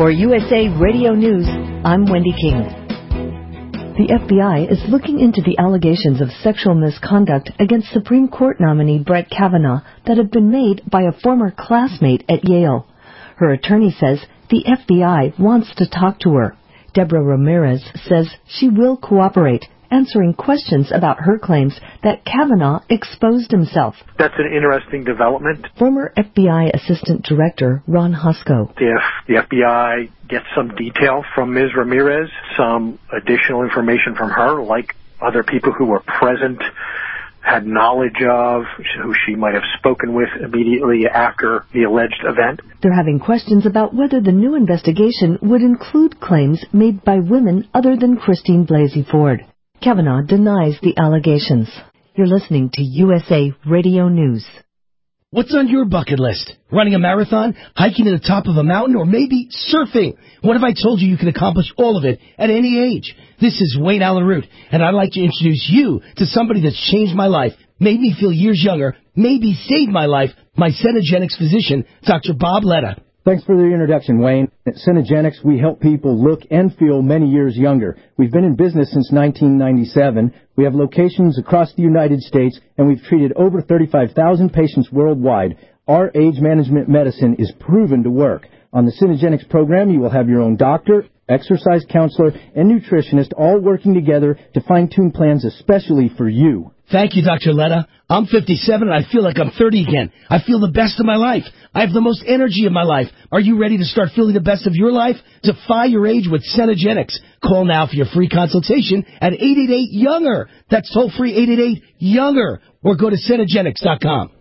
For USA Radio News, I'm Wendy King. The FBI is looking into the allegations of sexual misconduct against Supreme Court nominee Brett Kavanaugh that have been made by a former classmate at Yale. Her attorney says the FBI wants to talk to her. Deborah Ramirez says she will cooperate, answering questions about her claims that Kavanaugh exposed himself. That's an interesting development. Former FBI Assistant Director Ron Husko. If the FBI gets some detail from Ms. Ramirez, some additional information from her, like other people who were present, had knowledge of, who she might have spoken with immediately after the alleged event. They're having questions about whether the new investigation would include claims made by women other than Christine Blasey Ford. Kavanaugh denies the allegations. You're listening to USA Radio News. What's on your bucket list? Running a marathon, hiking to the top of a mountain, or maybe surfing? What if I told you you can accomplish all of it at any age? This is Wayne Allen Root, and I'd like to introduce you to somebody that's changed my life, made me feel years younger, maybe saved my life, my Cenegenics physician, Dr. Bob Letta. Thanks for the introduction, Wayne. At Cenegenics, we help people look and feel many years younger. We've been in business since 1997. We have locations across the United States, and we've treated over 35,000 patients worldwide. Our age management medicine is proven to work. On the Cenegenics program, you will have your own doctor, exercise counselor, and nutritionist all working together to fine-tune plans especially for you. Thank you, Dr. Letta. I'm 57 and I feel like I'm 30 again. I feel the best of my life. I have the most energy of my life. Are you ready to start feeling the best of your life? Defy your age with Cenegenics. Call now for your free consultation at 888-YOUNGER. That's toll-free 888-YOUNGER. Or go to Cenegenics.com.